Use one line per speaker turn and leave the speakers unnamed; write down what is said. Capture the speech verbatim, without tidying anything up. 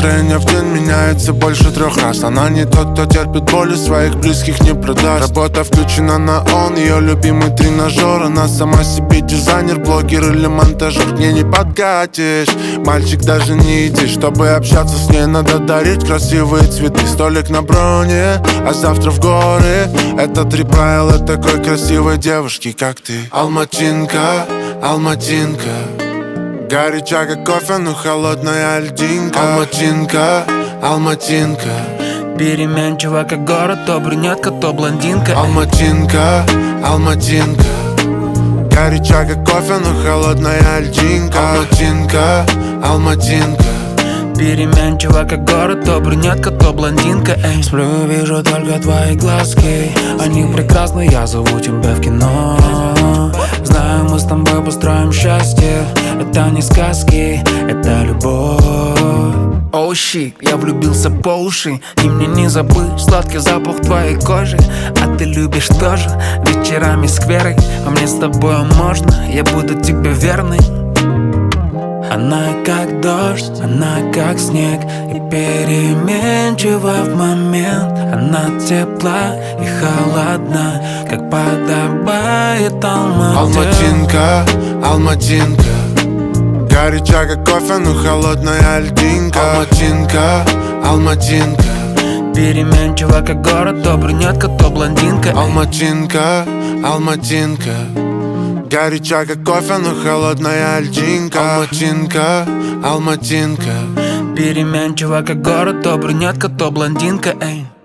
настроение в день меняется больше трех раз. Она не тот, кто терпит боли, своих близких не продаст. Работа включена на он, ее любимый тренажер. Она сама себе дизайнер, блогер или монтажер. К ней не подкатишь, мальчик, даже не иди. Чтобы общаться с ней, надо дарить красивые цветы. Столик на броне, а завтра в горы. Это три правила такой красивой девушки, как ты. Алматинка, алматинка, горяча как кофе, но холодная льдинка. Алматинка, алматинка,
переменчива как город, то брюнетка, то блондинка.
Алматинка, алматинка, горяча как кофе, но холодная льдинка. Алматинка, алматинка,
переменчива как город, то брюнетка, то блондинка. Эй. Сплю, вижу только твои глазки, они прекрасны, я зову тебя в кино. Знаю, мы с тобой построим счастье. Это не сказки, это любовь. Оу, щит, я влюбился по уши. И мне не забыть сладкий запах твоей кожи. А ты любишь тоже вечерами скверы. А мне с тобой можно, я буду тебе верный. Она как дождь, она как снег, и переменчива в момент. Она тепла и холодна, как подобает Алмате.
Алматинка, алматинка, горяча как кофе, но холодная льдинка. Алматинка, алматинка,
переменчива как город, то брюнетка, то блондинка.
Алматинка, алматинка, горяча как кофе, но холодная льдинка. Алматинка, алматинка,
переменчива как город, то брюнетка, то блондинка. Эй.